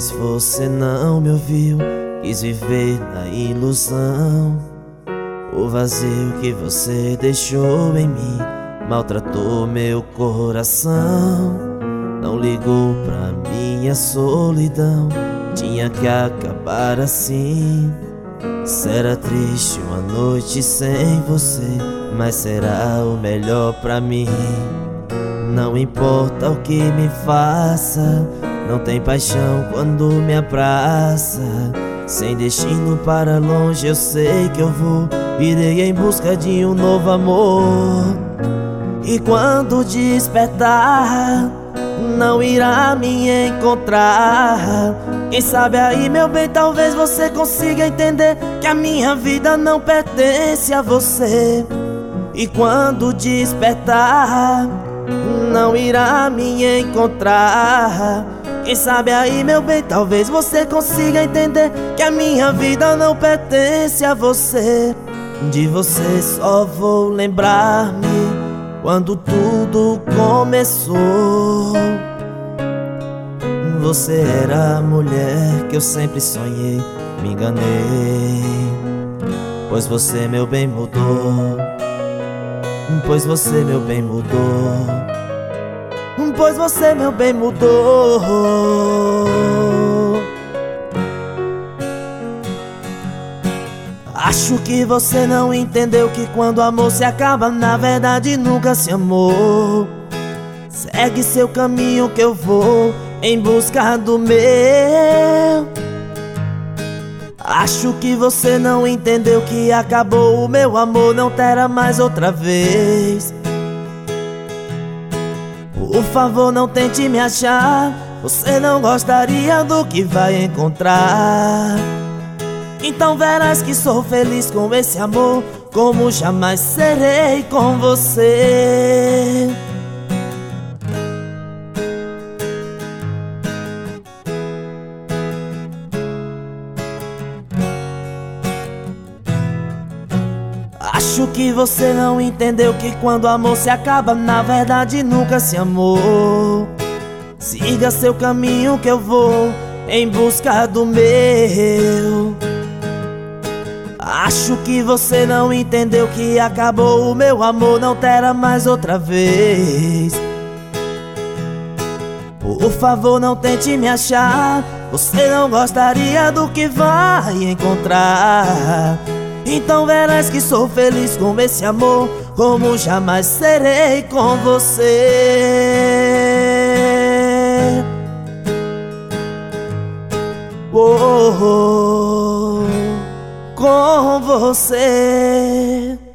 Mas você não me ouviu, quis viver na ilusão. O vazio que você deixou em mim maltratou meu coração. Não ligou pra minha solidão, tinha que acabar assim. Será triste uma noite sem você, mas será o melhor pra mim. Não importa o que me faça, não tem paixão quando me abraça. Sem destino para longe eu sei que eu vou, irei em busca de um novo amor. E quando despertar, não irá me encontrar. Quem sabe aí, meu bem, talvez você consiga entender que a minha vida não pertence a você. E quando despertar, não irá me encontrar. Quem sabe aí, meu bem, talvez você consiga entender que a minha vida não pertence a você. De você só vou lembrar-me quando tudo começou. Você era a mulher que eu sempre sonhei, me enganei. Pois você, meu bem, mudou. Pois você, meu bem, mudou. Pois você, meu bem, mudou. Acho que você não entendeu que quando o amor se acaba, na verdade nunca se amou. Segue seu caminho que eu vou em busca do meu. Acho que você não entendeu que acabou o meu amor, não terá mais outra vez. Por favor, não tente me achar, você não gostaria do que vai encontrar. Então verás que sou feliz com esse amor, como jamais serei com você. Acho que você não entendeu que quando o amor se acaba, na verdade nunca se amou. Siga seu caminho que eu vou em busca do meu. Acho que você não entendeu que acabou o meu amor, não terá mais outra vez. Por favor, não tente me achar, você não gostaria do que vai encontrar. Então verás que sou feliz com esse amor, como jamais serei com você. Oh, com você.